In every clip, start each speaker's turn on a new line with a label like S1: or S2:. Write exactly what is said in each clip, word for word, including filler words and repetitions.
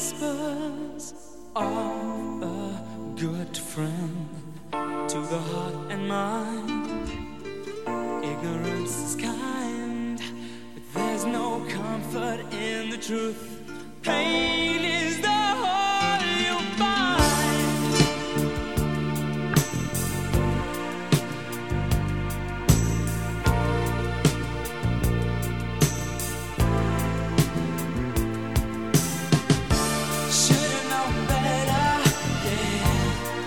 S1: whispers of a good friend to the heart and mind. Ignorance is kind, but there's no comfort in the truth. Pain is the whole you'll find. Should've known better, yeah.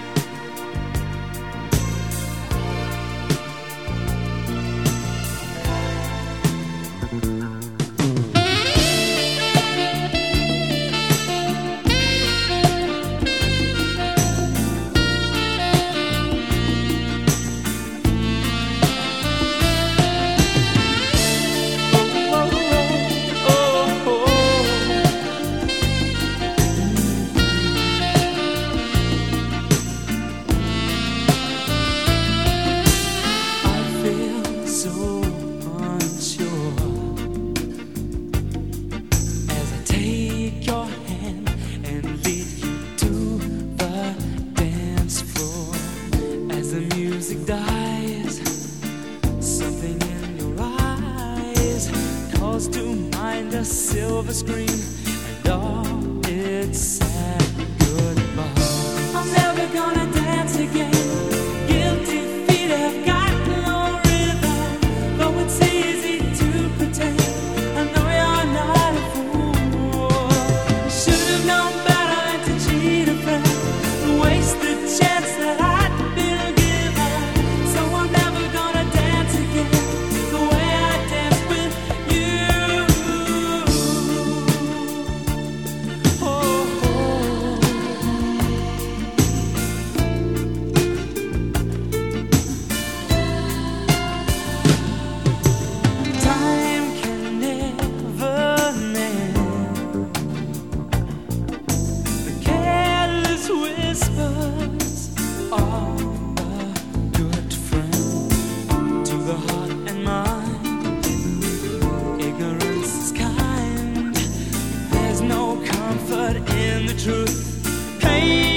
S1: Dies, something in your eyes calls to mind a silver screen and all its sad goodbye. I'm never gonna dance again. Guilty feet have got no rhythm, though it's easy to pretend. I know you're not a fool. You should have known better than to cheat a friend and waste the chance that I'd been given. So I'm never gonna dance again the way I danced with you. Oh, oh. Time can never mend the careless whispers of a good friend to the heart and mind. Ignorance is kind, there's no comfort in the truth. Pain